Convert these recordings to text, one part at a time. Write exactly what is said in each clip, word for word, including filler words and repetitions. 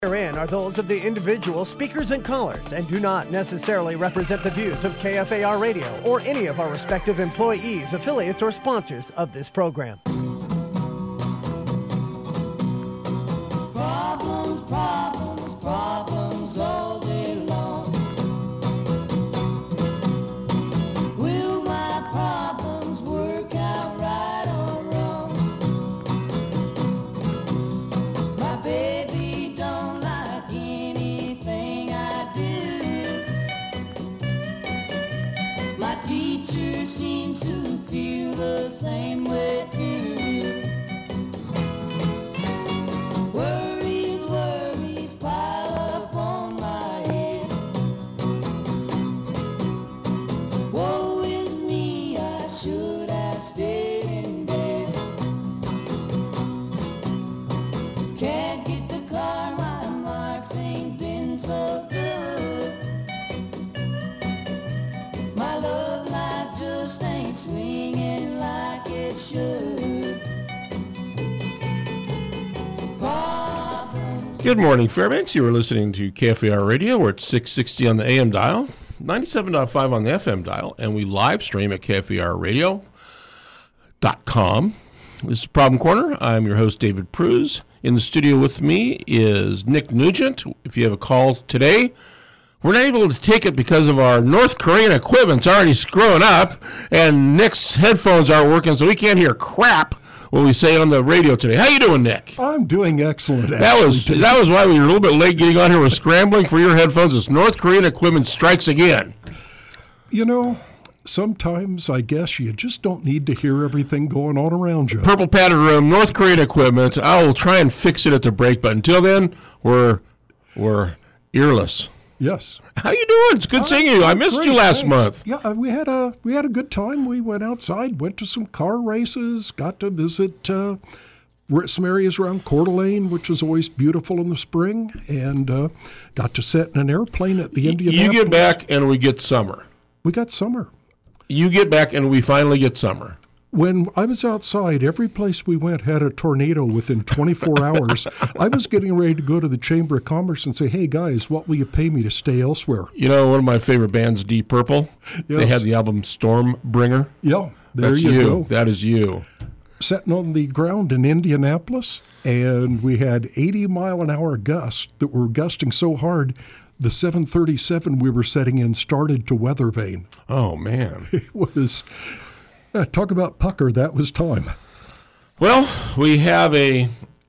Herein are those of the individual speakers and callers and do not necessarily represent the views of K F A R Radio or any of our respective employees, affiliates, or sponsors of this program. Problems, problems, problems all day long. Will my problems work out right or wrong? My baby don't like anything I do. My teacher seems to feel the same way too. Worries, worries pile up on my head. Woe is me, I should have stayed in bed. Can't get the car, my marks ain't been so good. My love life just ain't swinging like it should. Problems. Good morning, Fairbanks. You are listening to K F A R Radio. We're at six sixty on the A M dial, ninety-seven point five on the F M dial, and we live stream at K F A R radio dot com. This is Problem Corner. I'm your host, David Pruz. In the studio with me is Nick Nugent. If you have a call today, we're not able to take it because of our North Korean equipment's already screwing up, and Nick's headphones aren't working, so we can't hear crap what we say on the radio today. How you doing, Nick? I'm doing excellent. That was actually. that was why we were a little bit late getting on here. We're scrambling for your headphones as North Korean equipment strikes again. You know, sometimes I guess you just don't need to hear everything going on around you. Purple padded room, North Korean equipment. I will try and fix it at the break, but until then, we're we're earless. Yes. How you doing? It's good seeing you. I missed Great, you last thanks. month. Yeah, uh, we had a we had a good time. We went outside, went to some car races, got to visit uh, we're at some areas around Coeur d'Alene, which is always beautiful in the spring, and uh, got to sit in an airplane at the Indianapolis. You get back and we get summer. We got summer. You get back and we finally get summer. When I was outside, every place we went had a tornado within twenty-four hours. I was getting ready to go to the Chamber of Commerce and say, hey, guys, what will you pay me to stay elsewhere? You know, one of my favorite bands, Deep Purple, Yes. they had the album Stormbringer. Yeah, there That's you, you. go. That is you. Sitting on the ground in Indianapolis, and we had eighty mile an hour gusts that were gusting so hard, the seven thirty-seven we were setting in started to weather vane. Oh, man. It was, uh, talk about pucker, that was time. Well, we have a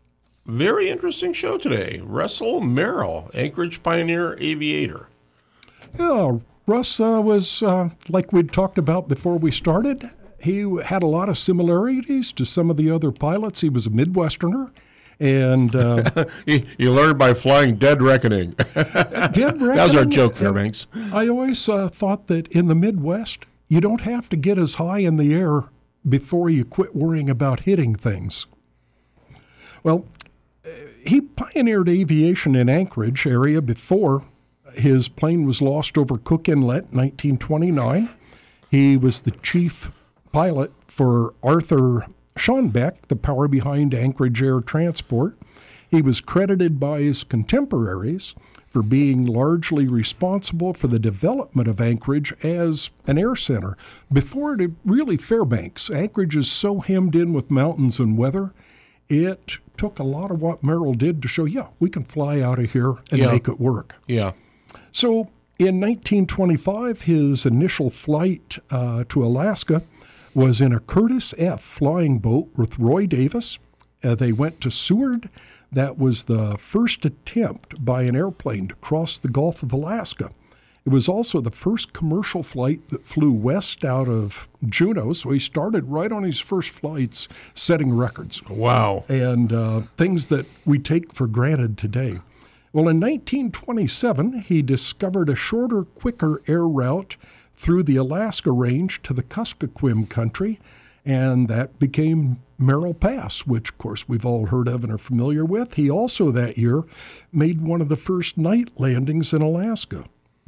very interesting show today. Russell Merrill, Anchorage Pioneer Aviator. Yeah, Russ uh, was, uh, like we'd talked about before we started, he had a lot of similarities to some of the other pilots. He was a Midwesterner, and uh, you, you learned by flying Dead Reckoning. Dead Reckoning. That was our joke, Fairbanks. I always uh, thought that in the Midwest, you don't have to get as high in the air before you quit worrying about hitting things. Well, he pioneered aviation in Anchorage area before his plane was lost over Cook Inlet in nineteen twenty-nine. He was the chief pilot for Arthur Schonbeck, the power behind Anchorage Air Transport. He was credited by his contemporaries for being largely responsible for the development of Anchorage as an air center. Before it really Fairbanks, Anchorage is so hemmed in with mountains and weather, it took a lot of what Merrill did to show, yeah, we can fly out of here and Yeah. make it work. Yeah. So in nineteen twenty-five, his initial flight uh, to Alaska was in a Curtiss F flying boat with Roy Davis. Uh, they went to Seward. That was the first attempt by an airplane to cross the Gulf of Alaska. It was also the first commercial flight that flew west out of Juneau, so he started right on his first flights setting records. Wow. And uh, things that we take for granted today. Well, in nineteen twenty-seven, he discovered a shorter, quicker air route through the Alaska Range to the Kuskokwim country, and that became Merrill Pass, which, of course, we've all heard of and are familiar with. He also, that year, made one of the first night landings in Alaska.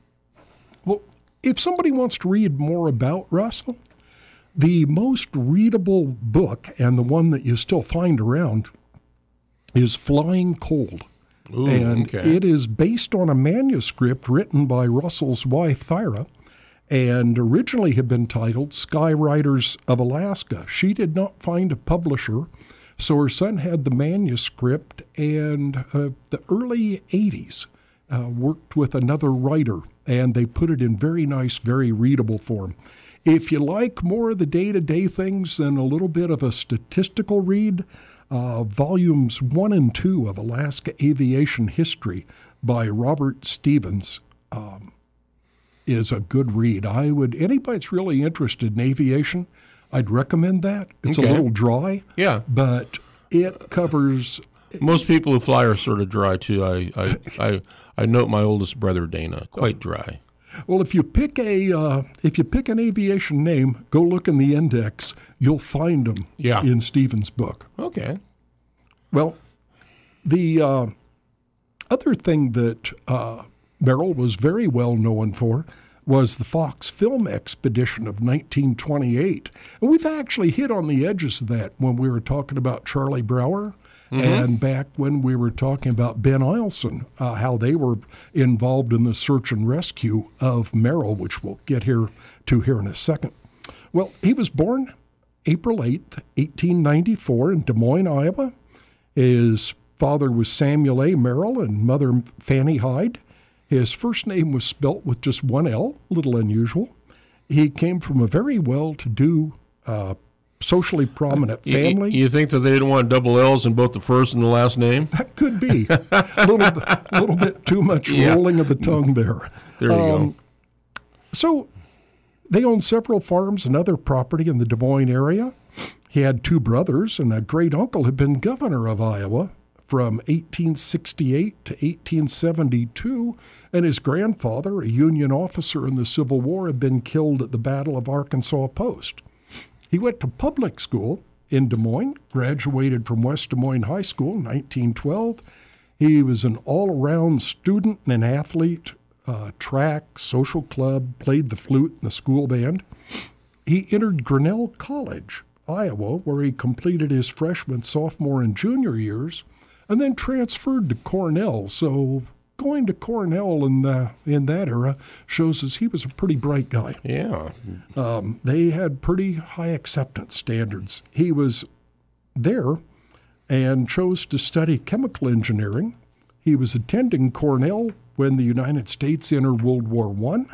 Well, if somebody wants to read more about Russell, the most readable book, and the one that you still find around, is Flying Cold. Ooh, and okay. it is based on a manuscript written by Russell's wife, Thyra, and originally had been titled Skyriders of Alaska. She did not find a publisher, so her son had the manuscript, and uh, the early eighties uh, worked with another writer, and they put it in very nice, very readable form. If you like more of the day-to-day things than a little bit of a statistical read, uh, volumes one and two of Alaska Aviation History by Robert Stevens um, is a good read. I would, anybody that's really interested in aviation, I'd recommend that. It's Okay. a little dry, Yeah. but it covers. Most people who fly are sort of dry too. I I, I, I note my oldest brother Dana, quite dry. Well, if you pick a uh, if you pick an aviation name, go look in the index. You'll find them Yeah. in Stevens' book. Okay. Well, the uh, other thing that uh, Merrill was very well known for was the Fox Film Expedition of nineteen twenty-eight. And we've actually hit on the edges of that when we were talking about Charlie Brower and back when we were talking about Ben Eielson, uh, how they were involved in the search and rescue of Merrill, which we'll get here to here in a second. Well, he was born April eighth, eighteen ninety-four in Des Moines, Iowa. His father was Samuel A. Merrill and mother Fanny Hyde. His first name was spelt with just one L, a little unusual. He came from a very well-to-do, uh, socially prominent family. You, you think that they didn't want double L's in both the first and the last name? That could be a little, a little bit too much Yeah. rolling of the tongue there. There you Um, go. So they owned several farms and other property in the Des Moines area. He had two brothers, and a great uncle had been governor of Iowa from eighteen sixty-eight to eighteen seventy-two, and his grandfather, a Union officer in the Civil War, had been killed at the Battle of Arkansas Post. He went to public school in Des Moines, graduated from West Des Moines High School in nineteen twelve. He was an all-around student and an athlete, uh, track, social club, played the flute in the school band. He entered Grinnell College, Iowa, where he completed his freshman, sophomore, and junior years, and then transferred to Cornell. So going to Cornell in the, in that era shows us he was a pretty bright guy. Yeah. Um, they had pretty high acceptance standards. He was there and chose to study chemical engineering. He was attending Cornell when the United States entered World War One.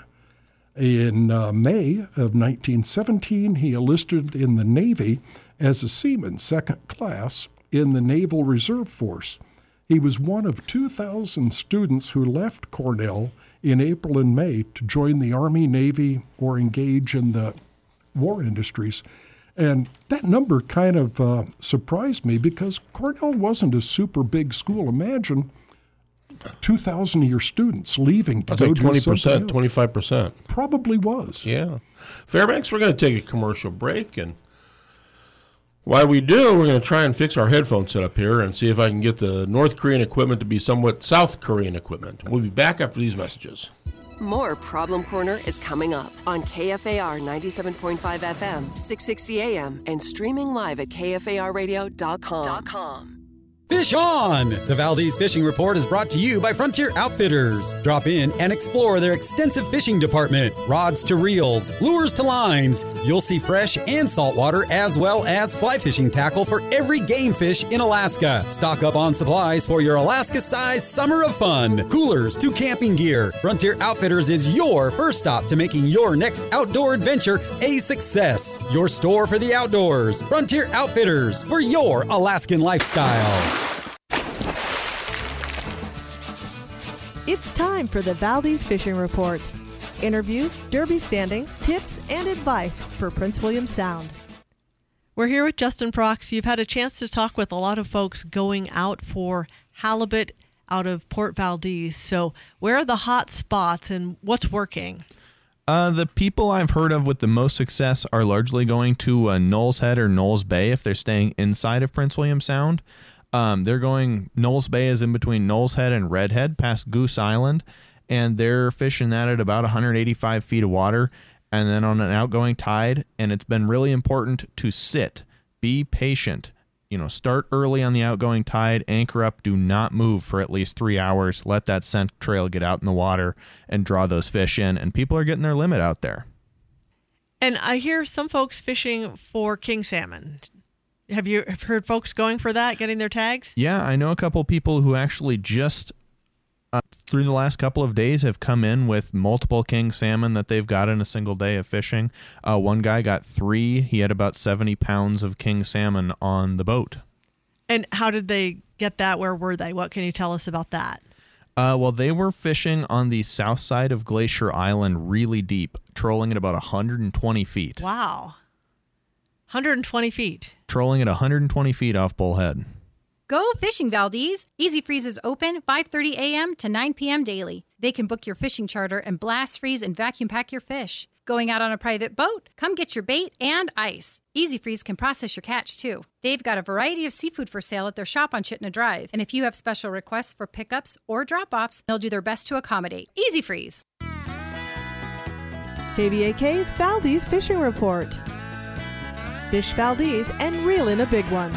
In uh, May of nineteen seventeen, he enlisted in the Navy as a seaman, second class, in the Naval Reserve Force. He was one of two thousand students who left Cornell in April and May to join the Army, Navy, or engage in the war industries. And that number kind of uh, surprised me because Cornell wasn't a super big school. Imagine two thousand of your students leaving to I'll go take do twenty something percent, else. twenty-five percent. Probably was. Yeah. Fairbanks, we're going to take a commercial break, and while we do, we're going to try and fix our headphone setup here and see if I can get the North Korean equipment to be somewhat South Korean equipment. We'll be back after these messages. More Problem Corner is coming up on K F A R ninety-seven point five F M, six sixty A M, and streaming live at K F A R radio dot com. Fish on! The Valdez Fishing Report is brought to you by Frontier Outfitters. Drop in and explore their extensive fishing department. Rods to reels, lures to lines. You'll see fresh and saltwater as well as fly fishing tackle for every game fish in Alaska. Stock up on supplies for your Alaska-sized summer of fun. Coolers to camping gear. Frontier Outfitters is your first stop to making your next outdoor adventure a success. Your store for the outdoors. Frontier Outfitters for your Alaskan lifestyle. It's time for the Valdez Fishing Report. Interviews, derby standings, tips, and advice for Prince William Sound. We're here with Justin Prox. You've had a chance to talk with a lot of folks going out for halibut out of Port Valdez. So where are the hot spots and what's working? Uh, the people I've heard of with the most success are largely going to uh, Knowles Head or Knowles Bay if they're staying inside of Prince William Sound. Um, they're going, Knowles Bay is in between Knowles Head and Redhead past Goose Island, and they're fishing that at about one hundred eighty-five feet of water and then on an outgoing tide, and it's been really important to sit, be patient, you know, start early on the outgoing tide, anchor up, do not move for at least three hours, let that scent trail get out in the water and draw those fish in. And people are getting their limit out there. And I hear some folks fishing for king salmon. Have you heard folks going for that, getting their tags? Yeah, I know a couple people who actually just uh, through the last couple of days have come in with multiple king salmon that they've got in a single day of fishing. Uh, one guy got three. He had about seventy pounds of king salmon on the boat. And how did they get that? Where were they? What can you tell us about that? Uh, well, they were fishing on the south side of Glacier Island really deep, trolling at about one hundred twenty feet. Wow. one hundred twenty feet. Trolling at one hundred twenty feet off Bullhead. Go fishing, Valdez. Easy Freeze is open five thirty a.m. to nine p.m. daily. They can book your fishing charter and blast freeze and vacuum pack your fish. Going out on a private boat? Come get your bait and ice. Easy Freeze can process your catch, too. They've got a variety of seafood for sale at their shop on Chittenden Drive. And if you have special requests for pickups or drop-offs, they'll do their best to accommodate. Easy Freeze. K V A K's Valdez Fishing Report. Fish Valdez and reel in a big one.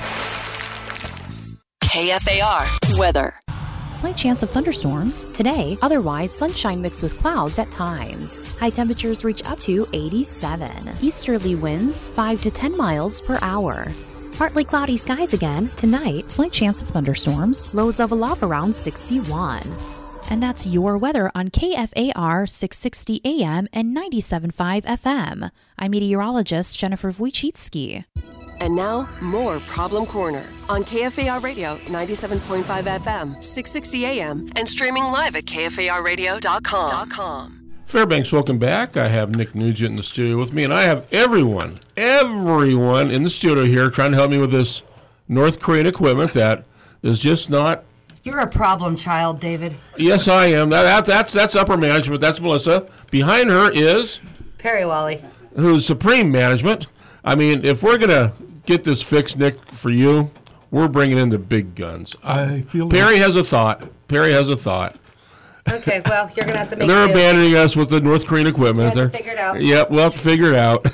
K F A R weather. Slight chance of thunderstorms today, otherwise sunshine mixed with clouds at times. High temperatures reach up to eighty-seven. Easterly winds five to ten miles per hour. Partly cloudy skies again tonight, slight chance of thunderstorms, lows of a love around sixty-one. And that's your weather on K F A R six sixty A M and ninety-seven point five F M. I'm meteorologist Jennifer Wojcicki. And now, more Problem Corner on K F A R Radio, ninety-seven point five F M, six sixty A M, and streaming live at K F A R radio dot com. Fairbanks, welcome back. I have Nick Nugent in the studio with me, and I have everyone, everyone in the studio here trying to help me with this North Korean equipment that is just not... You're a problem child, David. Yes, I am. That, that That's that's upper management. That's Melissa. Behind her is... Perry Wally. Who's supreme management. I mean, if we're going to get this fixed, Nick, for you, we're bringing in the big guns. I feel Perry like... has a thought. Perry has a thought. Okay, well, you're going to have to make They're it. abandoning us with the North Korean equipment. We'll have to figure it out. Yep, we'll have to figure it out.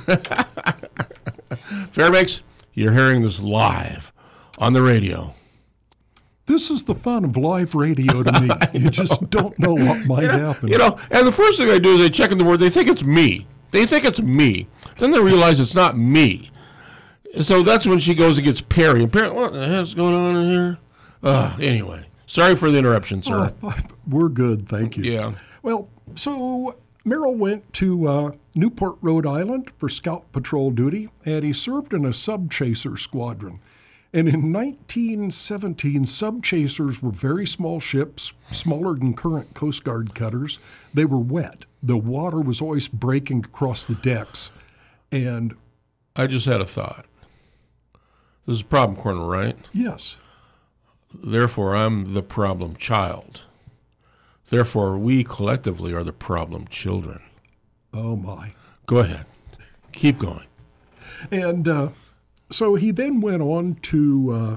Fairbanks, you're hearing this live on the radio. This is the fun of live radio to me. You just don't know what might you know, happen. You know, and the first thing they do is they check in the word. They think it's me. They think it's me. Then they realize it's not me. So that's when she goes and gets Perry. And Perry, what the hell's going on in here? Uh, anyway, sorry for the interruption, sir. Uh, we're good, thank you. Yeah. Well, so Merrill went to uh, Newport, Rhode Island for Scout Patrol duty, and he served in a sub-chaser squadron. And in nineteen seventeen, sub-chasers were very small ships, smaller than current Coast Guard cutters. They were wet. The water was always breaking across the decks. And I just had a thought. This is Problem Corner, right? Yes. Therefore, I'm the problem child. Therefore, we collectively are the problem children. Oh, my. Go ahead. Keep going. And uh, so he then went on to uh,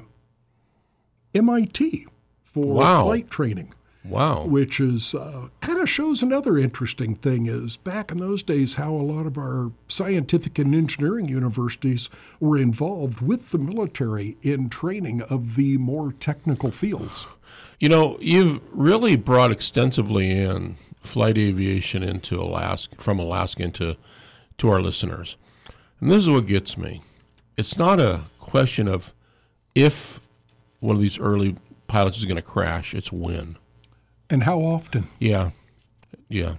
M I T for wow. flight training. Wow. Which is uh, kind of shows another interesting thing is back in those days how a lot of our scientific and engineering universities were involved with the military in training of the more technical fields. You know, you've really brought extensively in flight aviation into Alaska, from Alaska into to our listeners. And this is what gets me. It's not a question of if one of these early pilots is going to crash, it's when. And how often? Yeah, yeah.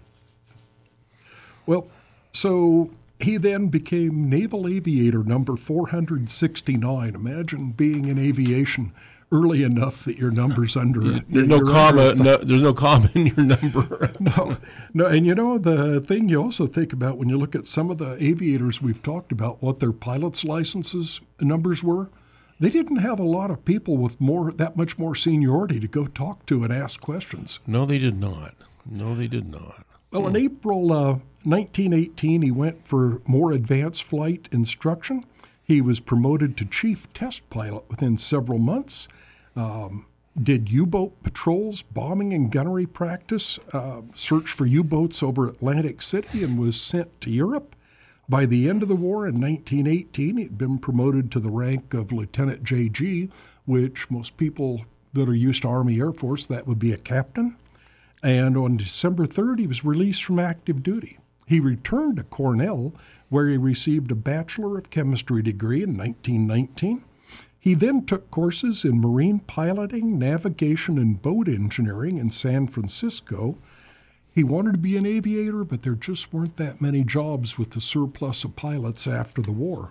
Well, so he then became Naval Aviator number four hundred sixty-nine. Imagine being in aviation early enough that your number's under. Yeah, there's no comma. No, there's no comma in your number. no, no. And you know the thing you also think about when you look at some of the aviators we've talked about, what their pilots' licenses numbers were. They didn't have a lot of people with more that much more seniority to go talk to and ask questions. No, they did not. No, they did not. Well, in April uh, nineteen eighteen, he went for more advanced flight instruction. He was promoted to chief test pilot within several months. Um, did U-boat patrols, bombing and gunnery practice, uh, search for U-boats over Atlantic City, and was sent to Europe. By the end of the war in nineteen eighteen, he'd been promoted to the rank of Lieutenant J G, which most people that are used to Army Air Force, that would be a captain. And on December third, he was released from active duty. He returned to Cornell, where he received a Bachelor of Chemistry degree in nineteen nineteen. He then took courses in marine piloting, navigation, and boat engineering in San Francisco. He wanted to be an aviator, but there just weren't that many jobs with the surplus of pilots after the war.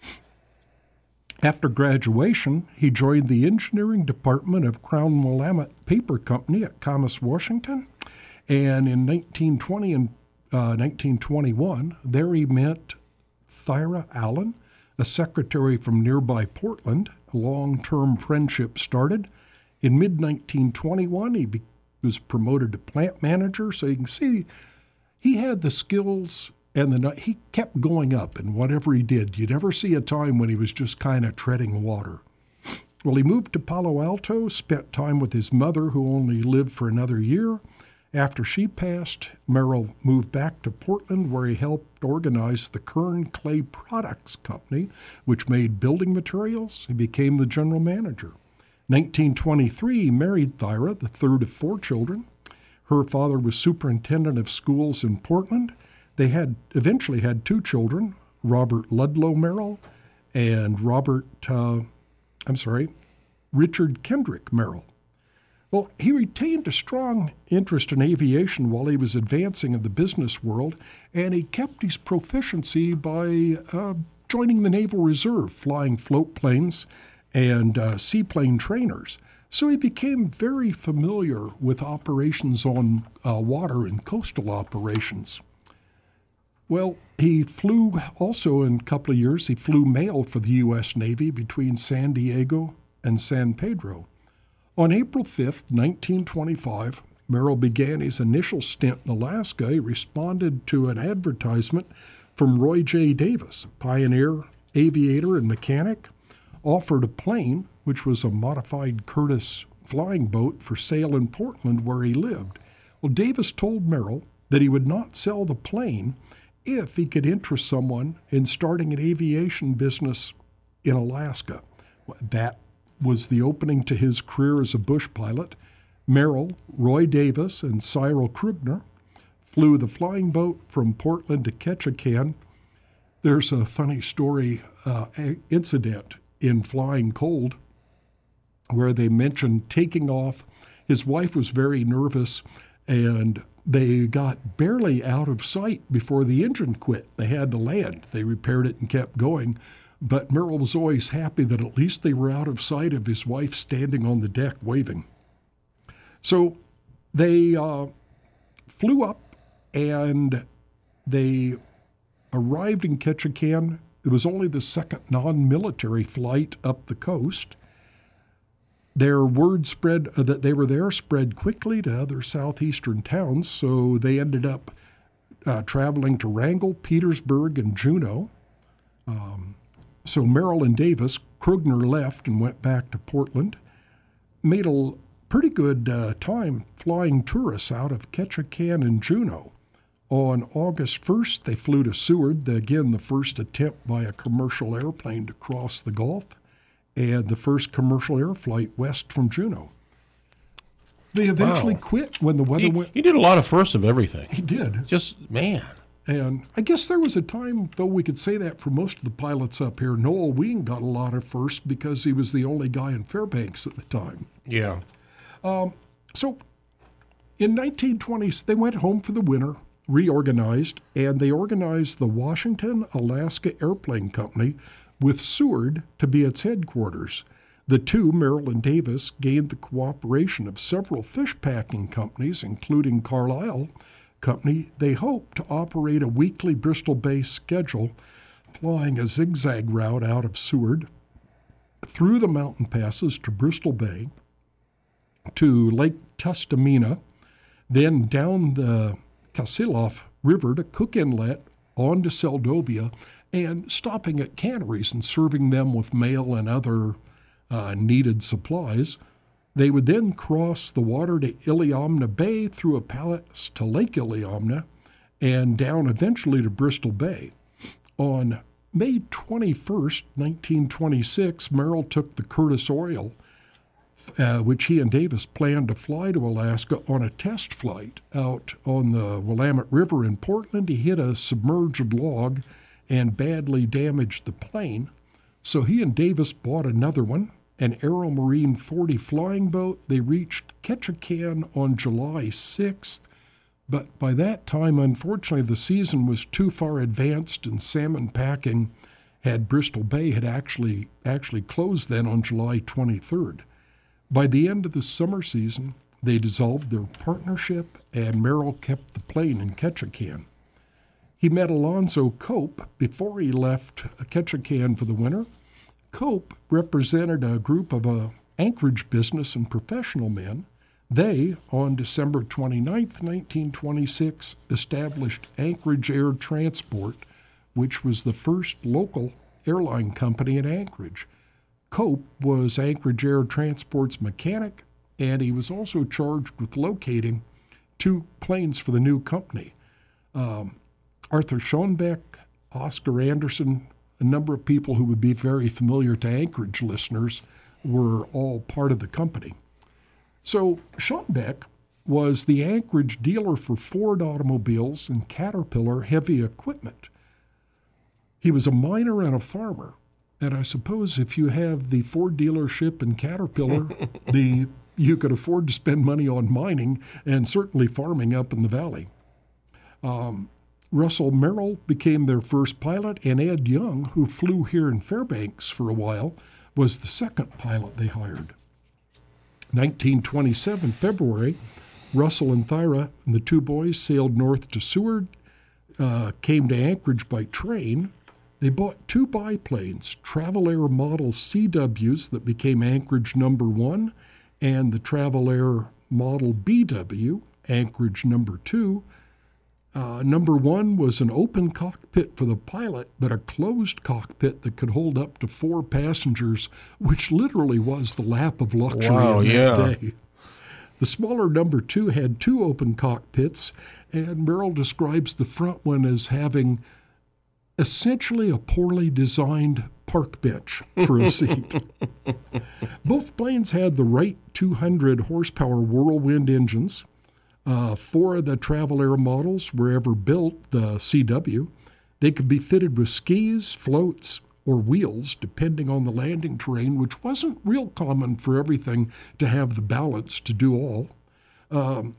After graduation, he joined the engineering department of Crown Willamette Paper Company at Camas, Washington, and in nineteen twenty and uh, nineteen twenty-one, there he met Thyra Allen, a secretary from nearby Portland. A long-term friendship started. In mid nineteen twenty-one, he be- was promoted to plant manager, so you can see he had the skills and the he kept going up in whatever he did. You'd never see a time when he was just kind of treading water. Well, he moved to Palo Alto, spent time with his mother, who only lived for another year. After she passed, Merrill moved back to Portland, where he helped organize the Kern Clay Products Company, which made building materials. He became the general manager. nineteen twenty-three, he married Thyra, the third of four children. Her father was superintendent of schools in Portland. They had eventually had two children, Robert Ludlow Merrill and Robert, uh, I'm sorry, Richard Kendrick Merrill. Well, he retained a strong interest in aviation while he was advancing in the business world, and he kept his proficiency by uh, joining the Naval Reserve, flying float planes and uh, seaplane trainers. So he became very familiar with operations on uh, water and coastal operations. Well, he flew also in a couple of years, he flew mail for the U S Navy between San Diego and San Pedro. On April fifth, nineteen twenty-five, Merrill began his initial stint in Alaska. He responded to an advertisement from Roy J. Davis, a pioneer aviator and mechanic, offered a plane, which was a modified Curtiss flying boat, for sale in Portland, where he lived. Well, Davis told Merrill that he would not sell the plane if he could interest someone in starting an aviation business in Alaska. That was the opening to his career as a bush pilot. Merrill, Roy Davis, and Cyril Krugner flew the flying boat from Portland to Ketchikan. There's a funny story, uh, incident in Flying Cold where they mentioned taking off. His wife was very nervous, and they got barely out of sight before the engine quit. They had to land. They repaired it and kept going. But Merrill was always happy that at least they were out of sight of his wife standing on the deck waving. So they uh, flew up and they arrived in Ketchikan. It was only the second non-military flight up the coast. Their word spread uh, that they were there spread quickly to other southeastern towns, so they ended up uh, traveling to Wrangell, Petersburg, and Juneau. Um, so Merrill and Davis, Krugner left and went back to Portland, made a pretty good uh, time flying tourists out of Ketchikan and Juneau. On August first, they flew to Seward, the, again the first attempt by a commercial airplane to cross the Gulf, and the first commercial air flight west from Juneau. They eventually Wow. quit when the weather He, went. he did a lot of firsts of everything. He did. Just, man. And I guess there was a time, though we could say that for most of the pilots up here, Noel Wing got a lot of firsts because he was the only guy in Fairbanks at the time. Yeah. Um, so in nineteen twenties, they went home for the winter, reorganized, and they organized the Washington Alaska Airplane Company with Seward to be its headquarters. The two, Merrill and Davis, gained the cooperation of several fish packing companies, including Carlisle Company. They hoped to operate a weekly Bristol Bay schedule, flying a zigzag route out of Seward, through the mountain passes to Bristol Bay, to Lake Tustamina, then down the Kasilof River to Cook Inlet, on to Seldovia, and stopping at canneries and serving them with mail and other uh, needed supplies. They would then cross the water to Iliamna Bay through a Appalachia to Lake Iliamna and down eventually to Bristol Bay. On May twenty-first, nineteen twenty-six, Merrill took the Curtis Oriole, uh, which he and Davis planned to fly to Alaska, on a test flight out on the Willamette River in Portland. He hit a submerged log and badly damaged the plane. So he and Davis bought another one, an Aeromarine forty flying boat. They reached Ketchikan on July sixth. But by that time, unfortunately, the season was too far advanced, and salmon packing had Bristol Bay had actually actually closed then on July twenty-third. By the end of the summer season, they dissolved their partnership, and Merrill kept the plane in Ketchikan. He met Alonzo Cope before he left Ketchikan for the winter. Cope represented a group of uh, Anchorage business and professional men. They, on December twenty-ninth, nineteen twenty-six, established Anchorage Air Transport, which was the first local airline company in Anchorage. Cope was Anchorage Air Transport's mechanic, and he was also charged with locating two planes for the new company. Um, Arthur Schoenbeck, Oscar Anderson, a number of people who would be very familiar to Anchorage listeners were all part of the company. So Schoenbeck was the Anchorage dealer for Ford automobiles and Caterpillar heavy equipment. He was a miner and a farmer. And I suppose if you have the Ford dealership and Caterpillar, the you could afford to spend money on mining and certainly farming up in the valley. Um, Russell Merrill became their first pilot, and Ed Young, who flew here in Fairbanks for a while, was the second pilot they hired. nineteen twenty-seven, February, Russell and Thyra and the two boys sailed north to Seward, uh, came to Anchorage by train. They bought two biplanes, Travel Air Model C Ws that became Anchorage number one, and the Travel Air Model B W, Anchorage number two. Uh, number one was an open cockpit for the pilot, but a closed cockpit that could hold up to four passengers, which literally was the lap of luxury wow, in that yeah. day. The smaller number two had two open cockpits, and Merrill describes the front one as having essentially a poorly designed park bench for a seat. Both planes had the Wright two hundred horsepower Whirlwind engines. Uh, four of the Travel Air models were ever built, the C W. They could be fitted with skis, floats, or wheels, depending on the landing terrain, which wasn't real common for everything to have the balance to do all. Um,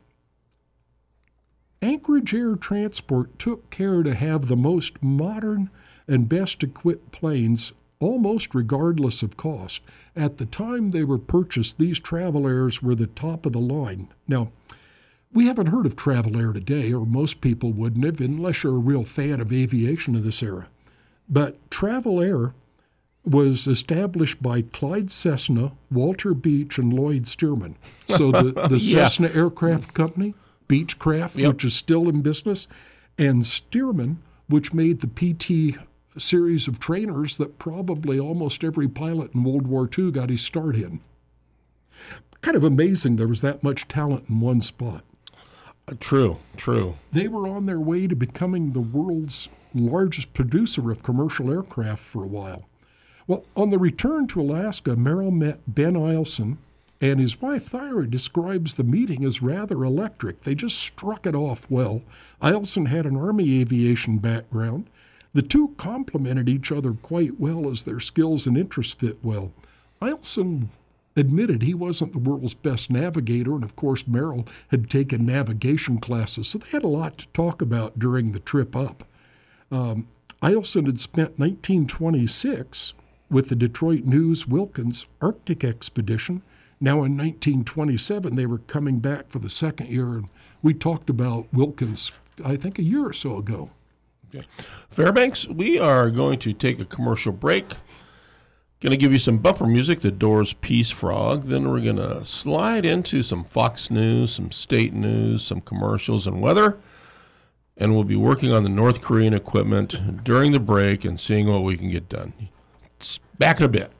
Anchorage Air Transport took care to have the most modern and best-equipped planes, almost regardless of cost. At the time they were purchased, these Travel Airs were the top of the line. Now, we haven't heard of Travel Air today, or most people wouldn't have, unless you're a real fan of aviation of this era. But Travel Air was established by Clyde Cessna, Walter Beach, and Lloyd Stearman. So the, the yeah. Cessna Aircraft Company, Beechcraft, yep. which is still in business, and Stearman, which made the P T series of trainers that probably almost every pilot in World War Two got his start in. Kind of amazing there was that much talent in one spot. True, true. They were on their way to becoming the world's largest producer of commercial aircraft for a while. Well, on the return to Alaska, Merrill met Ben Eielson, and his wife Thyra describes the meeting as rather electric. They just struck it off well. Eielson had an Army aviation background. The two complemented each other quite well as their skills and interests fit well. Eielson admitted he wasn't the world's best navigator, and of course Merrill had taken navigation classes, so they had a lot to talk about during the trip up. Um, Eielson had spent nineteen twenty-six with the Detroit News-Wilkins Arctic expedition. Now in nineteen twenty-seven, they were coming back for the second year, and we talked about Wilkins, I think, a year or so ago. Okay. Fairbanks, we are going to take a commercial break. Going to give you some bumper music, the Doors' Peace Frog. Then we're going to slide into some Fox News, some state news, some commercials, and weather. And we'll be working on the North Korean equipment during the break and seeing what we can get done. It's back in a bit.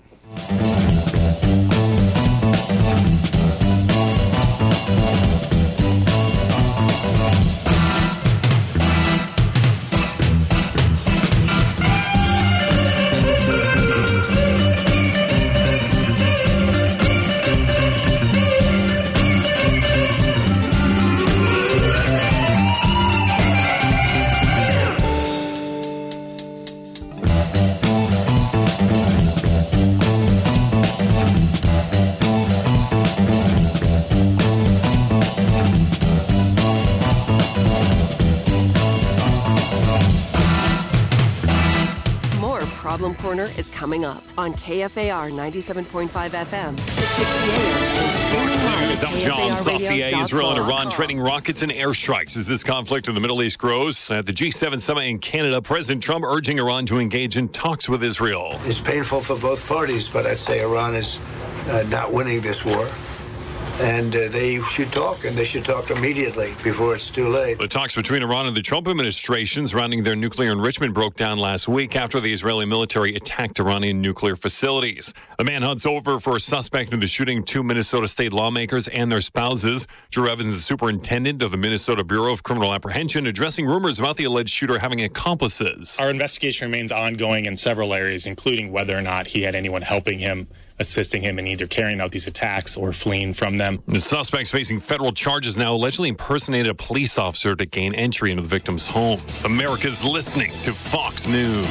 Corner is coming up on K F A R ninety-seven point five F M, six sixty A M, and streaming live at I'm John Saucier. Israel and Iran trading rockets and airstrikes as this conflict in the Middle East grows. At the G seven summit in Canada, President Trump urging Iran to engage in talks with Israel. It's painful for both parties, but I'd say Iran is uh, not winning this war. And uh, they should talk, and they should talk immediately before it's too late. The talks between Iran and the Trump administration surrounding their nuclear enrichment broke down last week after the Israeli military attacked Iranian nuclear facilities. The manhunt's over for a suspect in the shooting two Minnesota state lawmakers and their spouses. Drew Evans is superintendent of the Minnesota Bureau of Criminal Apprehension, addressing rumors about the alleged shooter having accomplices. Our investigation remains ongoing in several areas, including whether or not he had anyone helping him, assisting him in either carrying out these attacks or fleeing from them. The suspect's facing federal charges now, allegedly impersonated a police officer to gain entry into the victim's homes. America's listening to Fox News.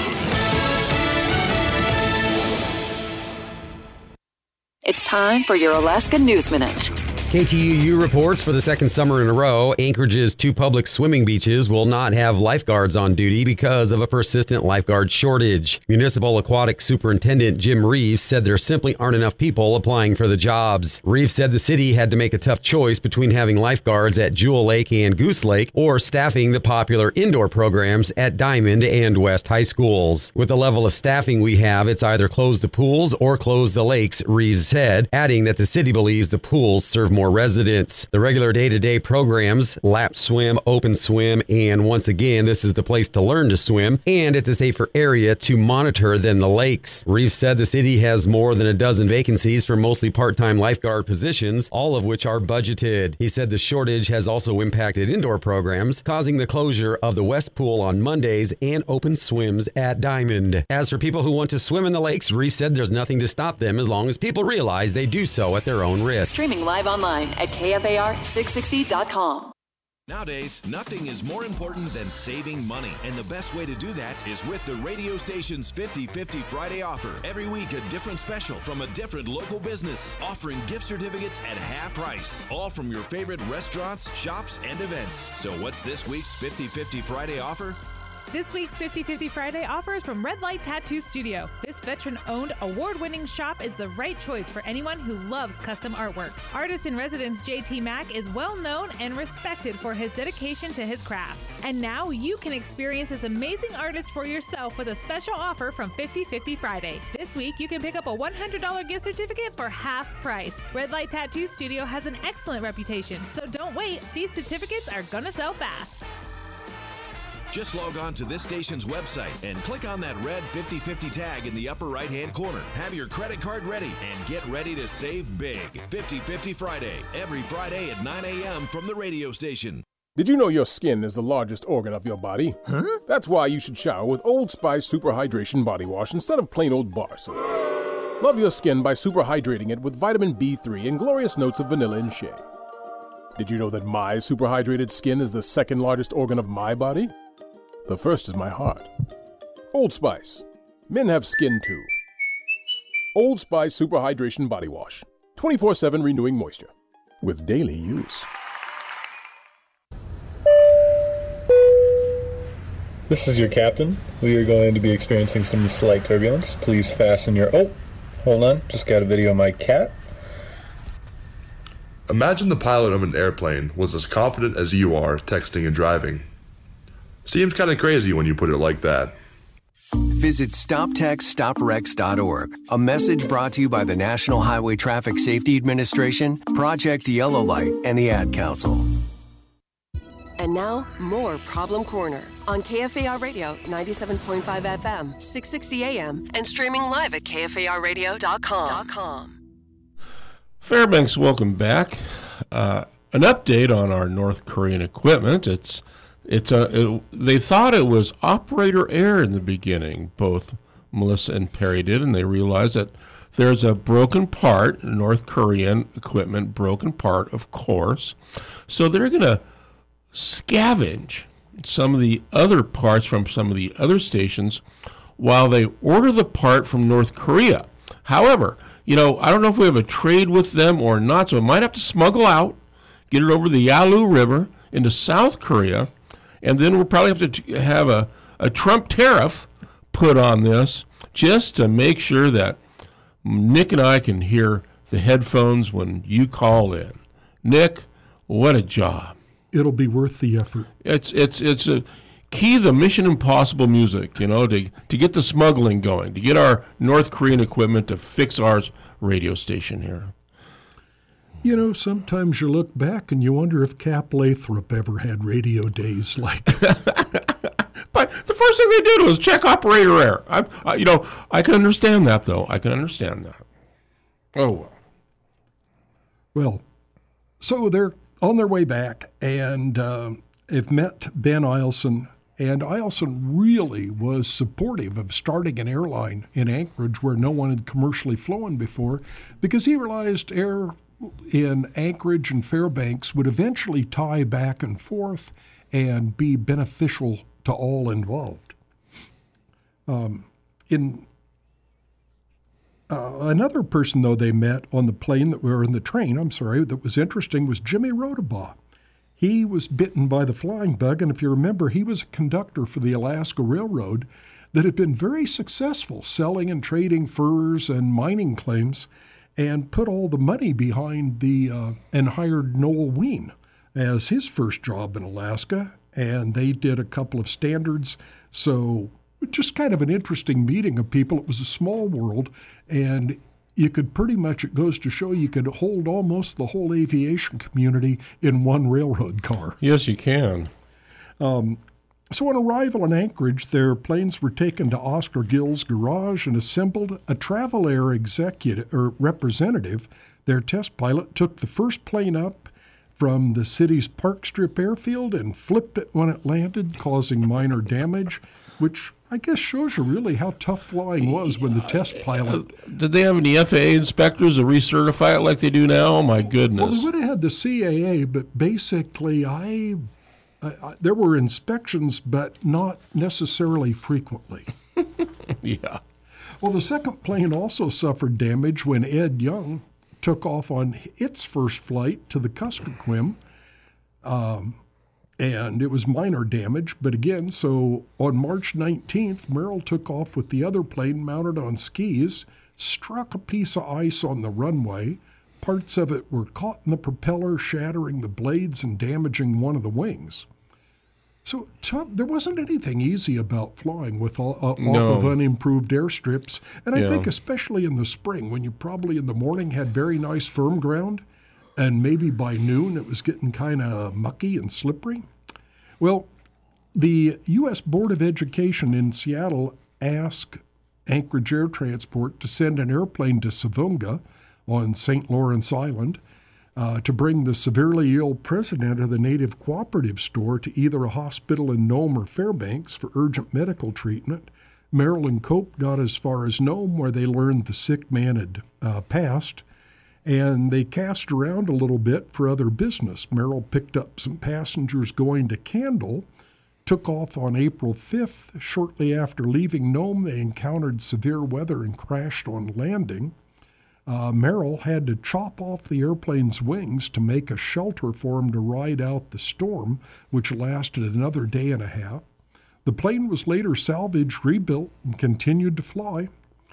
It's time for your Alaska News Minute. K T U U reports for the second summer in a row, Anchorage's two public swimming beaches will not have lifeguards on duty because of a persistent lifeguard shortage. Municipal Aquatic Superintendent Jim Reeves said there simply aren't enough people applying for the jobs. Reeves said the city had to make a tough choice between having lifeguards at Jewel Lake and Goose Lake or staffing the popular indoor programs at Diamond and West High Schools. With the level of staffing we have, it's either close the pools or close the lakes, Reeves said, adding that the city believes the pools serve more residents. The regular day-to-day programs, lap swim, open swim, and once again, this is the place to learn to swim, and it's a safer area to monitor than the lakes. Reeves said the city has more than a dozen vacancies for mostly part-time lifeguard positions, all of which are budgeted. He said the shortage has also impacted indoor programs, causing the closure of the West Pool on Mondays and open swims at Diamond. As for people who want to swim in the lakes, Reeves said there's nothing to stop them as long as people realize they do so at their own risk. Streaming live online at K F A R six sixty dot com. Nowadays, nothing is more important than saving money. And the best way to do that is with the radio station's fifty fifty Friday offer. Every week, a different special from a different local business, offering gift certificates at half price. All from your favorite restaurants, shops, and events. So what's this week's fifty fifty Friday offer? This week's fifty fifty Friday offer is from Red Light Tattoo Studio. This veteran-owned, award-winning shop is the right choice for anyone who loves custom artwork. Artist-in-residence J T Mack is well-known and respected for his dedication to his craft. And now you can experience this amazing artist for yourself with a special offer from fifty fifty Friday. This week, you can pick up a one hundred dollars gift certificate for half price. Red Light Tattoo Studio has an excellent reputation, so don't wait. These certificates are gonna sell fast. Just log on to this station's website and click on that red fifty fifty tag in the upper right-hand corner. Have your credit card ready and get ready to save big. fifty fifty Friday, every Friday at nine a.m. from the radio station. Did you know your skin is the largest organ of your body? Huh? That's why you should shower with Old Spice Super Hydration Body Wash instead of plain old bar soap. Love your skin by super hydrating it with vitamin B three and glorious notes of vanilla and shea. Did you know that my super hydrated skin is the second largest organ of my body? The first is my heart. Old Spice. Men have skin too. Old Spice Super Hydration Body Wash. twenty-four seven renewing moisture. With daily use. This is your captain. We are going to be experiencing some slight turbulence. Please fasten your... Oh, hold on. Just got a video of my cat. Imagine the pilot of an airplane was as confident as you are texting and driving. Seems kind of crazy when you put it like that. Visit stop text stop wrecks dot org. A message brought to you by the National Highway Traffic Safety Administration, Project Yellow Light, and the Ad Council. And now, more Problem Corner on K F A R Radio ninety-seven point five F M, six sixty A M, and streaming live at K F A R radio dot com. Fairbanks, welcome back. Uh, an update on our North Korean equipment. It's It's a. It, they thought it was operator error in the beginning. Both Melissa and Perry did, and they realized that there's a broken part, North Korean equipment, broken part, of course. So they're going to scavenge some of the other parts from some of the other stations while they order the part from North Korea. However, you know, I don't know if we have a trade with them or not, so we might have to smuggle out, get it over the Yalu River into South Korea. And then we'll probably have to have a, a Trump tariff put on this just to make sure that Nick and I can hear the headphones when you call in. Nick, what a job. It'll be worth the effort. It's it's it's a key the Mission Impossible music, you know, to to get the smuggling going, to get our North Korean equipment to fix our radio station here. You know, sometimes you look back and you wonder if Cap Lathrop ever had radio days like But the first thing they did was check operator error. I, I, you know, I can understand that, though. I can understand that. Oh, well. Well, so they're on their way back, and uh, they've met Ben Eielson, and Eielson really was supportive of starting an airline in Anchorage where no one had commercially flown before, because he realized air in Anchorage and Fairbanks would eventually tie back and forth and be beneficial to all involved. Um, in uh, another person, though, they met on the plane that were in the train, I'm sorry, that was interesting was Jimmy Rodabaugh. He was bitten by the flying bug, and if you remember, he was a conductor for the Alaska Railroad that had been very successful selling and trading furs and mining claims, and put all the money behind the uh, and hired Noel Wien as his first job in Alaska, and they did a couple of standards. So just kind of an interesting meeting of people. It was a small world, and you could pretty much, it goes to show you could hold almost the whole aviation community in one railroad car. Yes, you can. Um, So on arrival in Anchorage, their planes were taken to Oscar Gill's garage and assembled. A Travel Air executive or representative, their test pilot, took the first plane up from the city's Park Strip airfield and flipped it when it landed, causing minor damage, which I guess shows you really how tough flying was when the test pilot... Did they have any F A A inspectors to recertify it like they do now? Oh, my goodness. Well, they would have had the C A A, but basically I... Uh, there were inspections, but not necessarily frequently. Yeah. Well, the second plane also suffered damage when Ed Young took off on its first flight to the Kuskokwim, um, and it was minor damage. But again, so on March nineteenth, Merrill took off with the other plane mounted on skis, struck a piece of ice on the runway. Parts of it were caught in the propeller, shattering the blades and damaging one of the wings. So, Tom, there wasn't anything easy about flying with all, uh, no. off of unimproved airstrips. And I Yeah. think especially in the spring, when you probably in the morning had very nice firm ground, and maybe by noon it was getting kind of mucky and slippery. Well, the U S Board of Education in Seattle asked Anchorage Air Transport to send an airplane to Savunga on Saint Lawrence Island Uh, to bring the severely ill president of the Native Cooperative Store to either a hospital in Nome or Fairbanks for urgent medical treatment. Merrill and Cope got as far as Nome, where they learned the sick man had uh, passed, and they cast around a little bit for other business. Merrill picked up some passengers going to Candle, took off on April fifth. Shortly after leaving Nome, they encountered severe weather and crashed on landing. Uh, Merrill had to chop off the airplane's wings to make a shelter for him to ride out the storm, which lasted another day and a half. The plane was later salvaged, rebuilt, and continued to fly.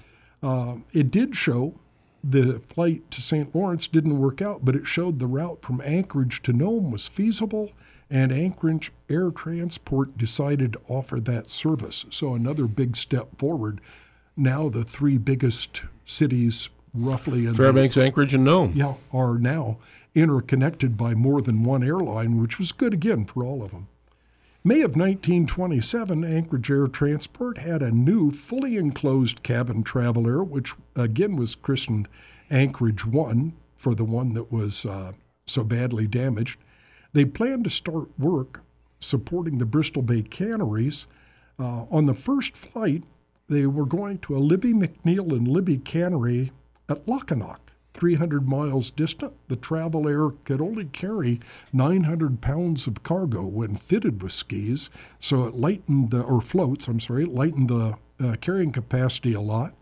Uh, it did show the flight to Saint Lawrence didn't work out, but it showed the route from Anchorage to Nome was feasible, and Anchorage Air Transport decided to offer that service. So another big step forward. Now the three biggest cities roughly in Fairbanks, the, Anchorage, and Nome. Yeah, are now interconnected by more than one airline, which was good again for all of them. May of nineteen twenty-seven, Anchorage Air Transport had a new fully enclosed cabin Travel Air, which again was christened Anchorage One for the one that was uh, so badly damaged. They planned to start work supporting the Bristol Bay Canneries. Uh, on the first flight, they were going to a Libby McNeil and Libby Cannery at Lockenock, three hundred miles distant. The Travel Air could only carry nine hundred pounds of cargo when fitted with skis, so it lightened the, or floats, I'm sorry, it lightened the uh, carrying capacity a lot.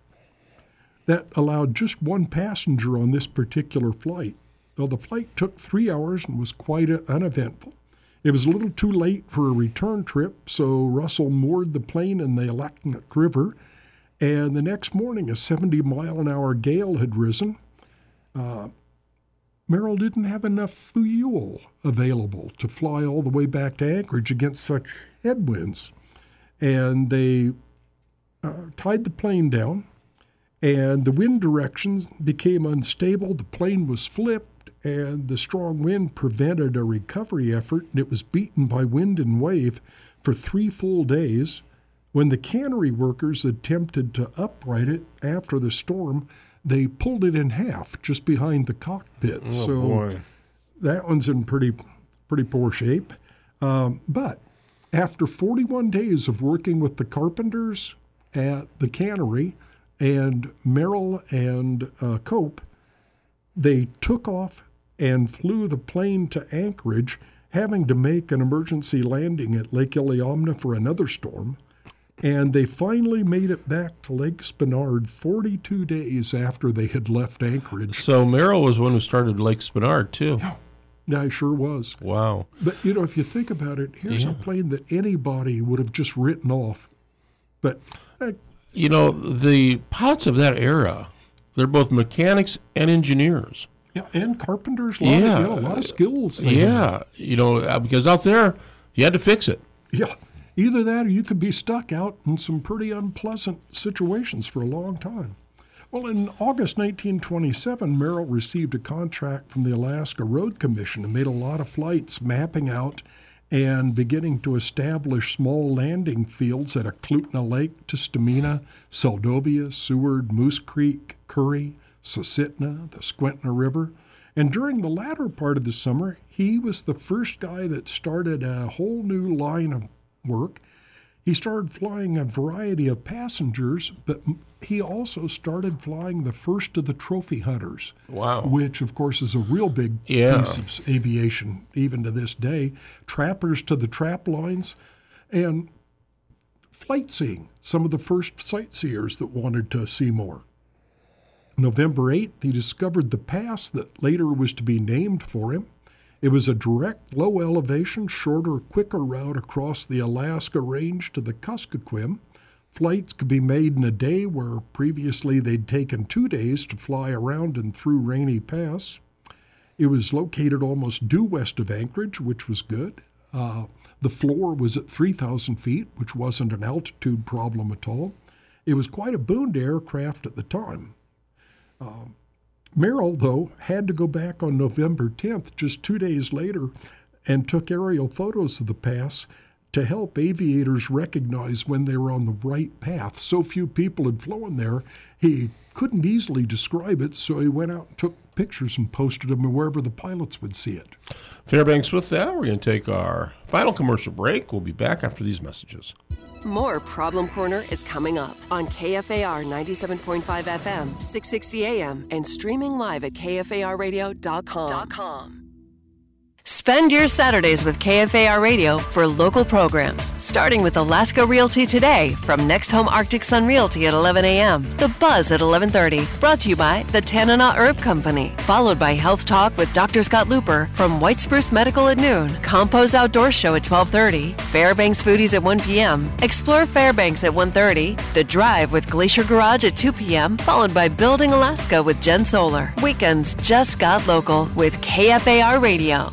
That allowed just one passenger on this particular flight. Though the flight took three hours and was quite uneventful. It was a little too late for a return trip, so Russell moored the plane in the Alaknik River And the next morning, a seventy mile an hour gale had risen. Uh, Merrill didn't have enough fuel available to fly all the way back to Anchorage against such headwinds. And they uh, tied the plane down, and the wind directions became unstable. The plane was flipped, and the strong wind prevented a recovery effort, and it was beaten by wind and wave for three full days. When the cannery workers attempted to upright it after the storm, they pulled it in half just behind the cockpit. Oh, so boy. That one's in pretty pretty poor shape. Um, but after forty-one days of working with the carpenters at the cannery and Merrill and uh, Cope, they took off and flew the plane to Anchorage, having to make an emergency landing at Lake Iliamna for another storm. And they finally made it back to Lake Spenard forty-two days after they had left Anchorage. So Merrill was one who started Lake Spenard, too. Yeah, yeah, he sure was. Wow. But, you know, if you think about it, here's Yeah. a plane that anybody would have just written off. But, uh, You know, the pilots of that era, they're both mechanics and engineers. yeah, and carpenters, a lot, Yeah. of, you know, a lot of skills. they Yeah. had. You know, uh, because out there, you had to fix it. Yeah. Either that or you could be stuck out in some pretty unpleasant situations for a long time. Well, in August nineteen twenty-seven, Merrill received a contract from the Alaska Road Commission and made a lot of flights mapping out and beginning to establish small landing fields at Eklutna Lake, Tistamina, Seldovia, Seward, Moose Creek, Curry, Susitna, the Squintna River. And during the latter part of the summer, he was the first guy that started a whole new line of work. He started flying a variety of passengers, but he also started flying the first of the trophy hunters. Wow. Which, of course, is a real big Yeah. piece of aviation, even to this day. Trappers to the trap lines, and flight seeing, some of the first sightseers that wanted to see more. November eighth, he discovered the pass that later was to be named for him. It was a direct, low-elevation, shorter, quicker route across the Alaska Range to the Kuskokwim. Flights could be made in a day where previously they'd taken two days to fly around and through Rainy Pass. It was located almost due west of Anchorage, which was good. Uh, the floor was at three thousand feet, which wasn't an altitude problem at all. It was quite a boon to aircraft at the time. Um, Merrill, though, had to go back on November tenth, just two days later, and took aerial photos of the pass to help aviators recognize when they were on the right path. So few people had flown there, he couldn't easily describe it, so he went out and took pictures and posted them wherever the pilots would see it. Fairbanks, with that, we're going to take our final commercial break. We'll be back after these messages. More Problem Corner is coming up on K F A R ninety-seven point five F M, six sixty A M, and streaming live at K F A R radio dot com. Spend your Saturdays with K F A R Radio for local programs, starting with Alaska Realty Today from Next Home Arctic Sun Realty at eleven A M, The Buzz at eleven thirty, brought to you by the Tanana Herb Company, followed by Health Talk with Doctor Scott Looper from White Spruce Medical at noon, Compose Outdoor Show at twelve thirty, Fairbanks Foodies at one P M, Explore Fairbanks at one thirty, The Drive with Glacier Garage at two P M, followed by Building Alaska with Jen Solar. Weekends just got local with K F A R Radio.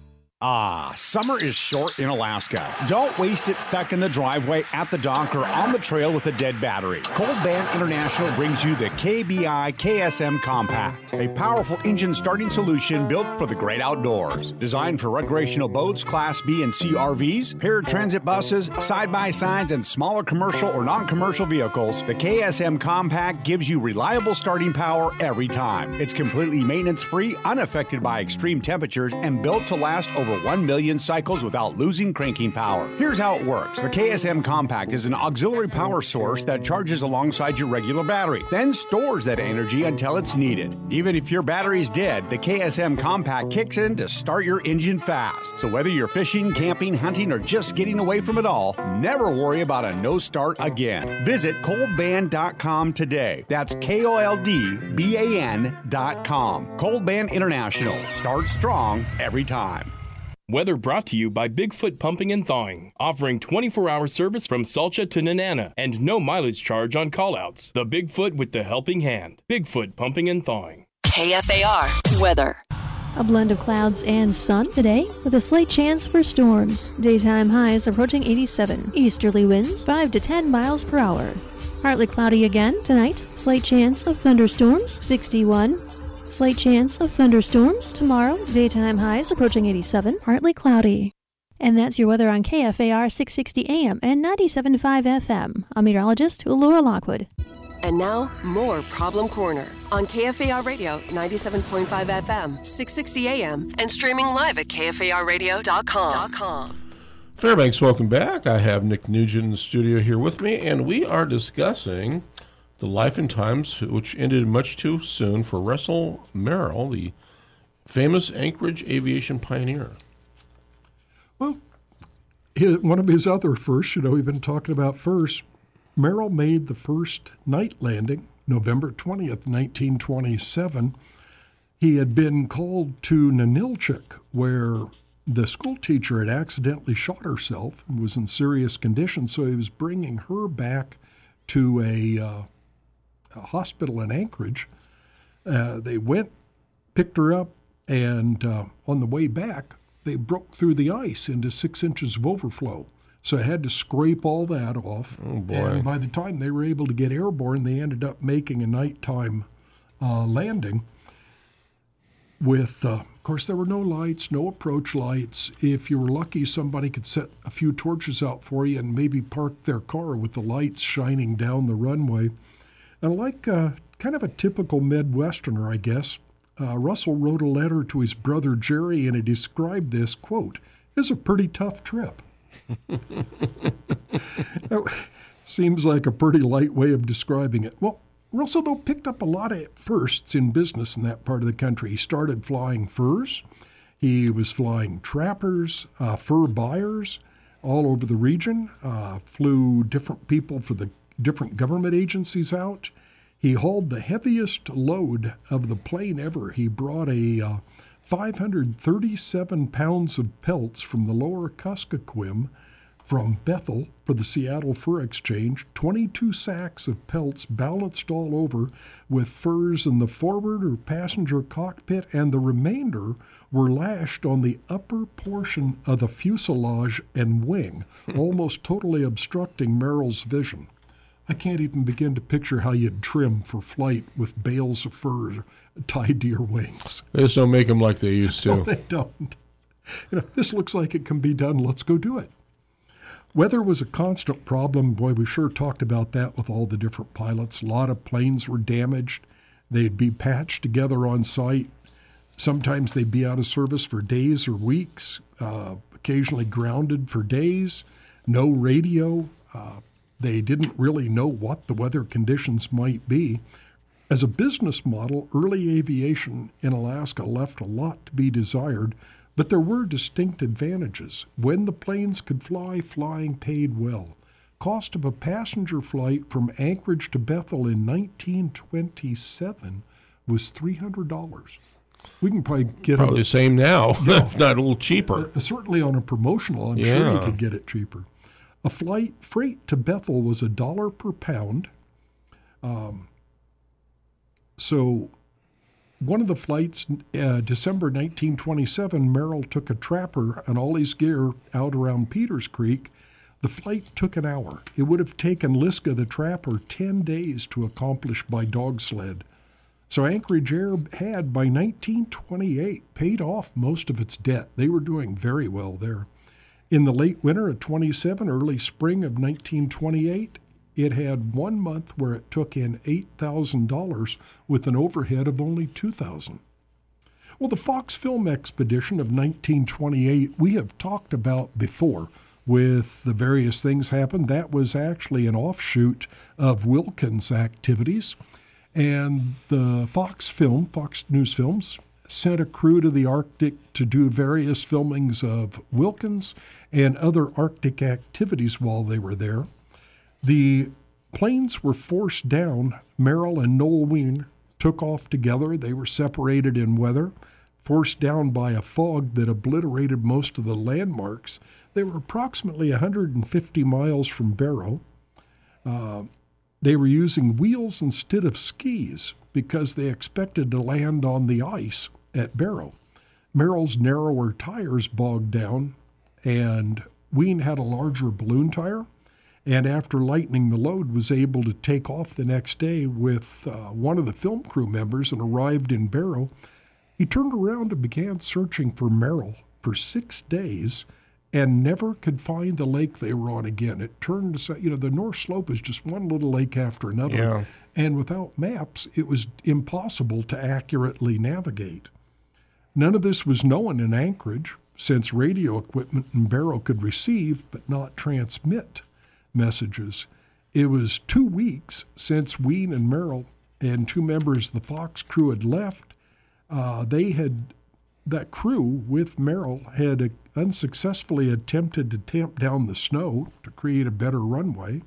Ah, summer is short in Alaska. Don't waste it stuck in the driveway, at the dock, or on the trail with a dead battery. Cold Band International brings you the K B I K S M Compact, a powerful engine starting solution built for the great outdoors. Designed for recreational boats, Class B and C R Vs, paratransit buses, side-by-sides, and smaller commercial or non-commercial vehicles, the K S M Compact gives you reliable starting power every time. It's completely maintenance-free, unaffected by extreme temperatures, and built to last over one million cycles without losing cranking power. Here's how it works. The K S M Compact is an auxiliary power source that charges alongside your regular battery, then stores that energy until it's needed. Even if your battery's dead, the K S M Compact kicks in to start your engine fast. So whether you're fishing, camping, hunting, or just getting away from it all, never worry about a no start again. Visit cold band dot com today. That's K O L D B A N dot com. Cold Band International. Start strong every time. Weather brought to you by Bigfoot Pumping and Thawing, offering twenty-four hour service from Salcha to Nenana and no mileage charge on callouts. The Bigfoot with the helping hand. Bigfoot Pumping and Thawing. K F A R weather. A blend of clouds and sun today with a slight chance for storms. Daytime highs approaching eighty-seven. Easterly winds five to ten miles per hour. Partly cloudy again tonight. Slight chance of thunderstorms, sixty-one. Slight chance of thunderstorms tomorrow. Daytime highs approaching eighty-seven. Partly cloudy. And that's your weather on K F A R six sixty A M and ninety-seven point five F M. I'm meteorologist Laura Lockwood. And now, more Problem Corner on K F A R Radio, ninety-seven point five F M, six sixty A M, and streaming live at K F A R radio dot com. Fairbanks, welcome back. I have Nick Nugent in the studio here with me, and we are discussing the life and times which ended much too soon for Russell Merrill, the famous Anchorage aviation pioneer. Well, his, one of his other firsts, you know, we've been talking about first, Merrill made the first night landing, November twentieth, nineteen twenty-seven. He had been called to Ninilchik, where the school teacher had accidentally shot herself and was in serious condition, so he was bringing her back to a, uh, a hospital in Anchorage. Uh, they went, picked her up, and uh, on the way back, they broke through the ice into six inches of overflow. So I had to scrape all that off. Oh, boy. And by the time they were able to get airborne, they ended up making a nighttime uh, landing with, uh, of course, there were no lights, no approach lights. If you were lucky, somebody could set a few torches out for you and maybe park their car with the lights shining down the runway. And like uh, kind of a typical Midwesterner, I guess, uh, Russell wrote a letter to his brother Jerry, and he described this, quote, "It's a pretty tough trip." Seems like a pretty light way of describing it. Well, Russell, though, picked up a lot of firsts in business in that part of the country. He started flying furs. He was flying trappers, uh, fur buyers all over the region, uh, flew different people for the different government agencies out. He hauled the heaviest load of the plane ever. He brought a uh, five hundred thirty-seven pounds of pelts from the lower Kuskokwim from Bethel for the Seattle Fur Exchange, twenty-two sacks of pelts balanced all over with furs in the forward or passenger cockpit, and the remainder were lashed on the upper portion of the fuselage and wing, almost totally obstructing Merrill's vision. I can't even begin to picture how you'd trim for flight with bales of fur tied to your wings. They just don't make them like they used to. No, they don't. You know, this looks like it can be done. Let's go do it. Weather was a constant problem. Boy, we sure talked about that with all the different pilots. A lot of planes were damaged. They'd be patched together on site. Sometimes they'd be out of service for days or weeks, uh, occasionally grounded for days. No radio. Uh, they didn't really know what the weather conditions might be. As a business model, early aviation in Alaska left a lot to be desired, but there were distinct advantages. When the planes could fly, flying paid well. Cost of a passenger flight from Anchorage to Bethel in nineteen twenty-seven was three hundred dollars. We can probably get probably it. the same now, Yeah. if not a little cheaper. Uh, certainly on a promotional, I'm sure Yeah. you could get it cheaper. A flight freight to Bethel was a dollar per pound. Um, so one of the flights, uh, December nineteen twenty-seven, Merrill took a trapper and all his gear out around Peters Creek. The flight took an hour. It would have taken Liska the trapper ten days to accomplish by dog sled. So Anchorage Air had, by nineteen twenty-eight, paid off most of its debt. They were doing very well there. In the late winter of twenty-seven, early spring of nineteen twenty-eight, it had one month where it took in eight thousand dollars with an overhead of only two thousand dollars. Well, the Fox Film Expedition of nineteen twenty-eight, we have talked about before with the various things happened. That was actually an offshoot of Wilkins' activities. And the Fox Film, Fox News Films, sent a crew to the Arctic to do various filmings of Wilkins and other Arctic activities while they were there. The planes were forced down. Merrill and Noel Wien took off together. They were separated in weather. forced down by a fog that obliterated most of the landmarks. They were approximately one hundred fifty miles from Barrow. Uh, they were using wheels instead of skis because they expected to land on the ice at Barrow. Merrill's narrower tires bogged down, and Ween had a larger balloon tire, and after lightening the load was able to take off the next day with uh, one of the film crew members and arrived in Barrow. He turned around and began searching for Merrill for six days and never could find the lake they were on again. It turned to, you know, the North Slope is just one little lake after another. Yeah. And without maps, it was impossible to accurately navigate. None of this was known in Anchorage, since radio equipment in Barrow could receive but not transmit messages. It was two weeks since Ween and Merrill and two members of the Fox crew had left. Uh, they had, that crew with Merrill had unsuccessfully attempted to tamp down the snow to create a better runway.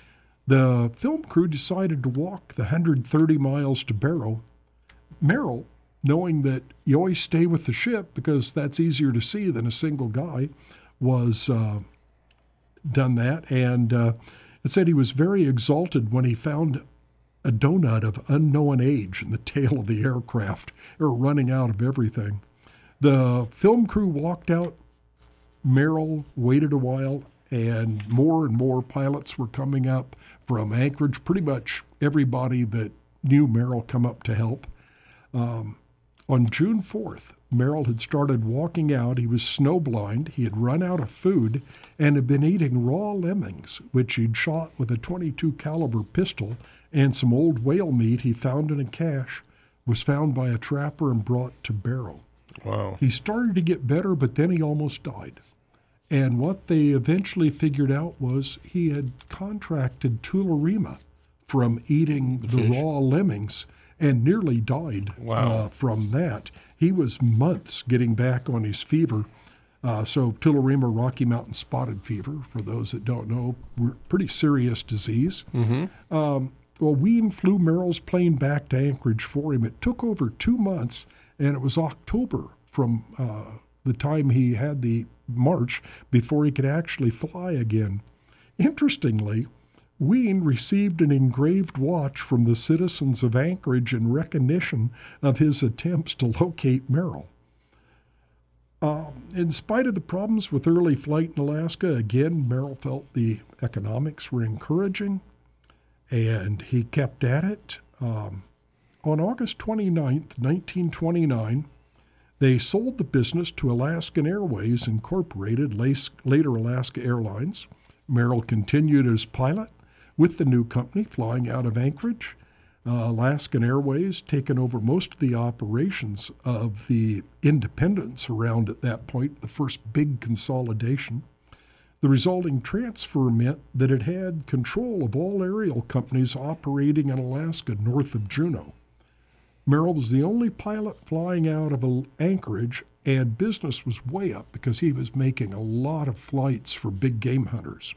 The film crew decided to walk the one hundred thirty miles to Barrow. Merrill, knowing that you always stay with the ship because that's easier to see than a single guy, was uh, done that. And uh, it said he was very exalted when he found a donut of unknown age in the tail of the aircraft. They were running out of everything. The film crew walked out. Merrill waited a while, and more and more pilots were coming up from Anchorage. Pretty much everybody that knew Merrill come up to help. Um, on June fourth, Merrill had started walking out. He was snowblind. He had run out of food and had been eating raw lemmings, which he'd shot with a twenty-two caliber pistol, and some old whale meat he found in a cache was found by a trapper and brought to Barrow. Wow. He started to get better, but then he almost died. And what they eventually figured out was he had contracted tularemia from eating the Fish. raw lemmings and nearly died Wow. uh, from that. He was months getting back on his fever. Uh, so tularemia, Rocky Mountain spotted fever, for those that don't know, were pretty serious disease. Mm-hmm. Um, well, Ween flew Merrill's plane back to Anchorage for him. It took over two months, and it was October from uh, the time he had the march before he could actually fly again. Interestingly, Ween received an engraved watch from the citizens of Anchorage in recognition of his attempts to locate Merrill. Uh, in spite of the problems with early flight in Alaska, again, Merrill felt the economics were encouraging, and he kept at it. Um, on August twenty-ninth, nineteen twenty-nine, they sold the business to Alaskan Airways Incorporated, later Alaska Airlines. Merrill continued as pilot with the new company flying out of Anchorage. Uh, Alaskan Airways taken over most of the operations of the independents around at that point, the first big consolidation. The resulting transfer meant that it had control of all aerial companies operating in Alaska north of Juneau. Merrill was the only pilot flying out of Anchorage, and business was way up because he was making a lot of flights for big game hunters.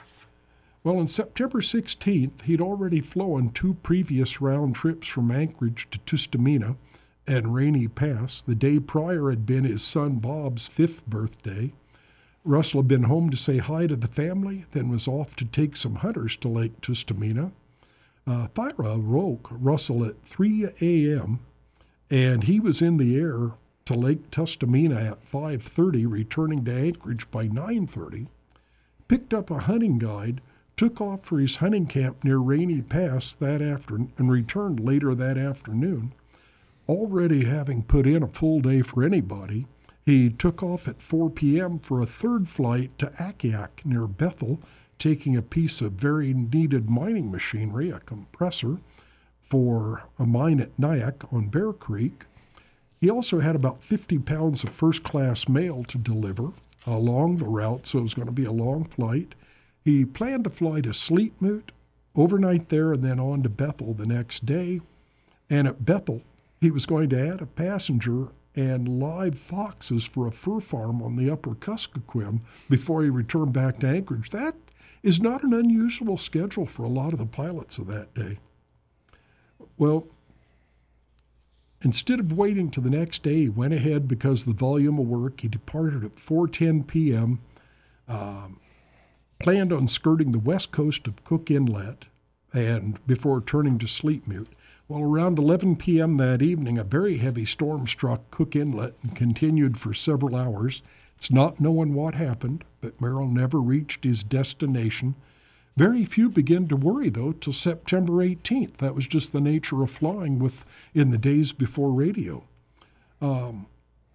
Well, on September sixteenth, he'd already flown two previous round trips from Anchorage to Tustumena and Rainy Pass. The day prior had been his son Bob's fifth birthday. Russell had been home to say hi to the family, then was off to take some hunters to Lake Tustumena. Uh, Thyra woke Russell at three a.m., and he was in the air to Lake Tustumena at five thirty, returning to Anchorage by nine thirty, picked up a hunting guide, took off for his hunting camp near Rainy Pass that afternoon, and returned later that afternoon. Already having put in a full day for anybody, he took off at four p.m. for a third flight to Akiak near Bethel, taking a piece of very needed mining machinery, a compressor, for a mine at Nyack on Bear Creek. He also had about fifty pounds of first-class mail to deliver along the route, so it was going to be a long flight. He planned to fly to Sleetmoot, overnight there, and then on to Bethel the next day. And at Bethel, he was going to add a passenger and live foxes for a fur farm on the upper Kuskokwim before he returned back to Anchorage. That is not an unusual schedule for a lot of the pilots of that day. Well, Instead of waiting to the next day, he went ahead because of the volume of work. He departed at four ten p.m., um, planned on skirting the west coast of Cook Inlet, and before turning to Sleepmute. Well, around eleven p.m. that evening, a very heavy storm struck Cook Inlet and continued for several hours. It's not known what happened, but Merrill never reached his destination. Very few began to worry, though, till September eighteenth. That was just the nature of flying with in the days before radio. Um,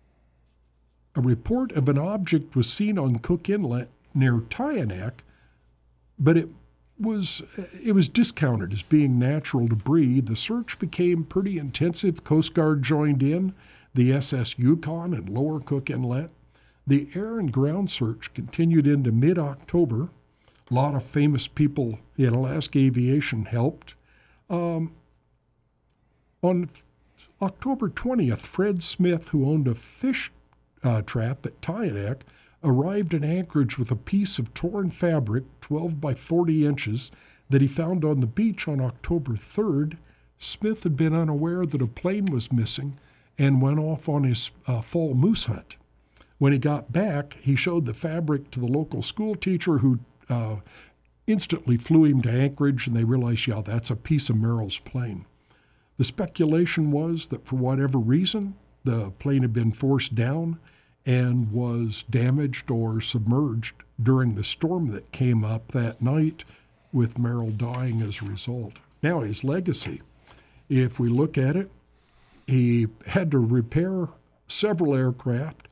a report of an object was seen on Cook Inlet near Tyanak, but it was it was discounted as being natural debris. The search became pretty intensive. Coast Guard joined in, the S S Yukon and Lower Cook Inlet. The air and ground search continued into mid-October. A lot of famous people in Alaska aviation helped. Um, on October twentieth, Fred Smith, who owned a fish uh, trap at Tyanak, arrived in Anchorage with a piece of torn fabric, twelve by forty inches, that he found on the beach on October third. Smith had been unaware that a plane was missing and went off on his uh, fall moose hunt. When he got back, he showed the fabric to the local school teacher, who uh, instantly flew him to Anchorage, and they realized, yeah, that's a piece of Merrill's plane. The speculation was that for whatever reason, the plane had been forced down and was damaged or submerged during the storm that came up that night, with Merrill dying as a result. Now, his legacy, if we look at it, he had to repair several aircraft,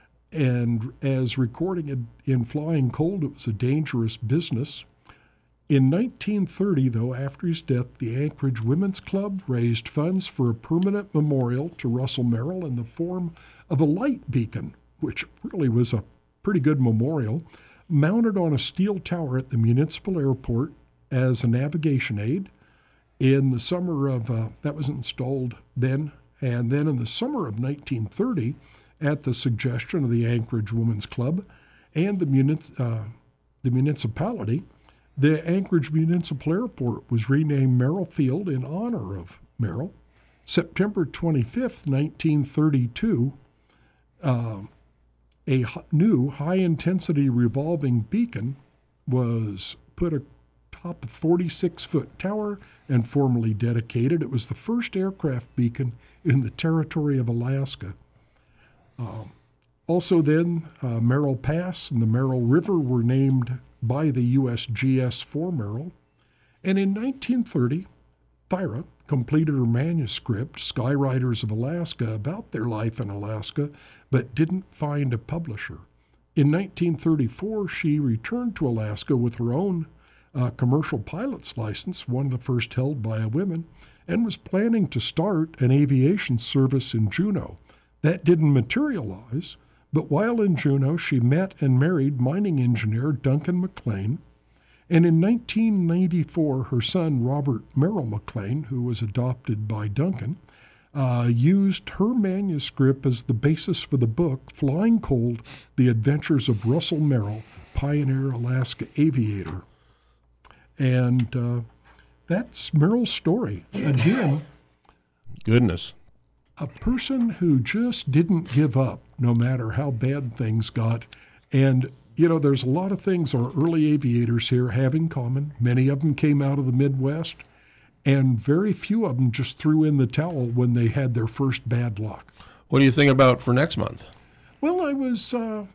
and as recording in, in Flying Cold, it was a dangerous business. In nineteen thirty, though, after his death, the Anchorage Women's Club raised funds for a permanent memorial to Russell Merrill in the form of a light beacon, which really was a pretty good memorial, mounted on a steel tower at the municipal airport as a navigation aid. In the summer of, uh, that was installed then, and then in the summer of nineteen thirty, at the suggestion of the Anchorage Women's Club and the, munic- uh, the municipality, the Anchorage Municipal Airport was renamed Merrill Field in honor of Merrill. September twenty-fifth, nineteen thirty-two, uh, a new high-intensity revolving beacon was put atop a forty-six foot tower and formally dedicated. It was the first aircraft beacon in the territory of Alaska. Um, also then, uh, Merrill Pass and the Merrill River were named by the U S G S for Merrill. And in nineteen thirty, Thyra completed her manuscript, Skyriders of Alaska, about their life in Alaska, but didn't find a publisher. In nineteen thirty-four, she returned to Alaska with her own uh, commercial pilot's license, one of the first held by a woman, and was planning to start an aviation service in Juneau. That didn't materialize, but while in Juneau, she met and married mining engineer Duncan McLean. And in nineteen ninety-four, her son, Robert Merrill McLean, who was adopted by Duncan, uh, used her manuscript as the basis for the book, Flying Cold, The Adventures of Russell Merrill, Pioneer Alaska Aviator. And uh, that's Merrill's story. Again, goodness. A person who just didn't give up, no matter how bad things got. And, you know, there's a lot of things our early aviators here have in common. Many of them came out of the Midwest, and very few of them just threw in the towel when they had their first bad luck. What do you think about for next month? Well, I was, uh,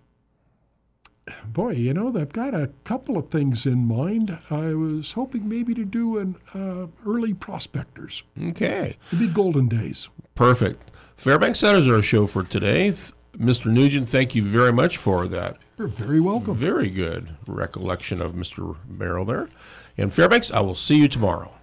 boy, you know, they've got a couple of things in mind. I was hoping maybe to do an uh, early prospectors. Okay. It'd be golden days. Perfect. Fairbanks, that is our show for today. Mister Nugent, thank you very much for that. You're very welcome. Very good recollection of Mister Merrill there. And Fairbanks, I will see you tomorrow.